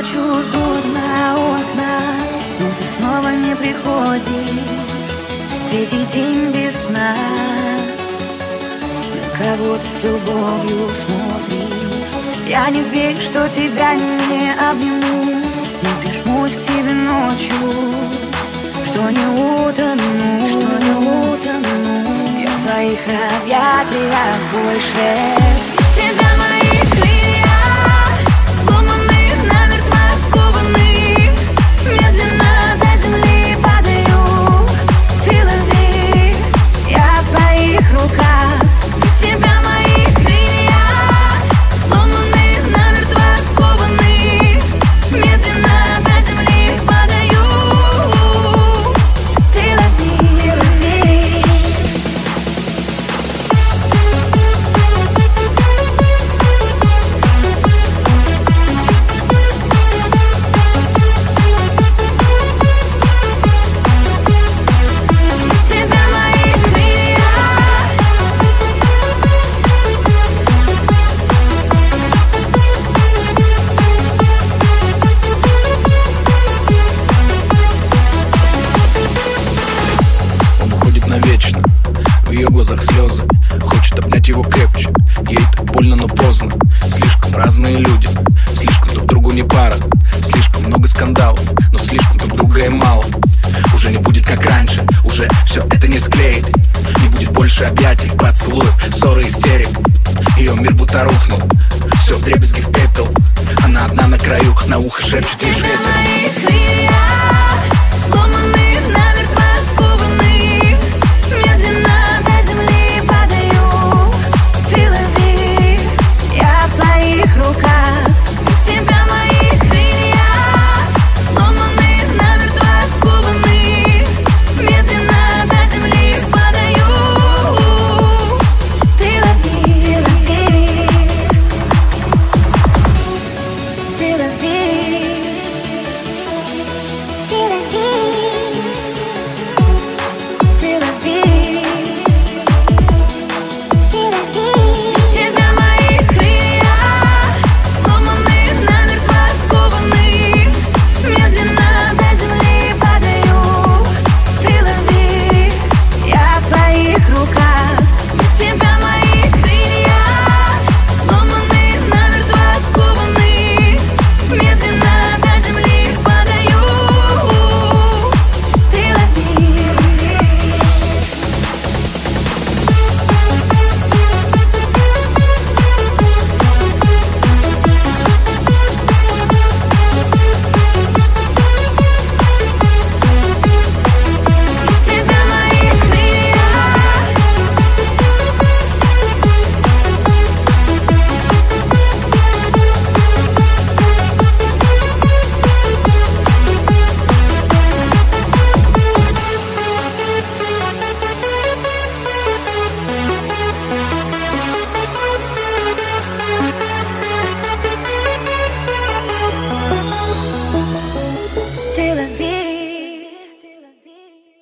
ночью ждут на окна, но ты снова не приходишь. Третий день без сна, на кого ты с любовью смотришь. Я не верю, что тебя не обниму, не прижмусь к тебе ночью, что не утону. Я в твоих объятиях больше. Без тебя мои крылья сломаны, намертво скованы, медленно до земли падаю. Ты лови, я в твоих руках. Без тебя мои крылья сломаны, намертво скованы, медленно до земли падаю. Ты лови, лови. Навечно, в ее глазах слезы, хочет обнять его крепче. Ей так больно, но поздно. Слишком разные люди, слишком друг другу не пара. Слишком много скандалов, но слишком друг друга и мало. Уже не будет как раньше, уже все это не склеит. Не будет больше объятий, поцелуев, ссоры, истерик. Ее мир будто рухнул, все вдребезги в пепел. Она одна на краю, на ухо шепчет лишь ветер.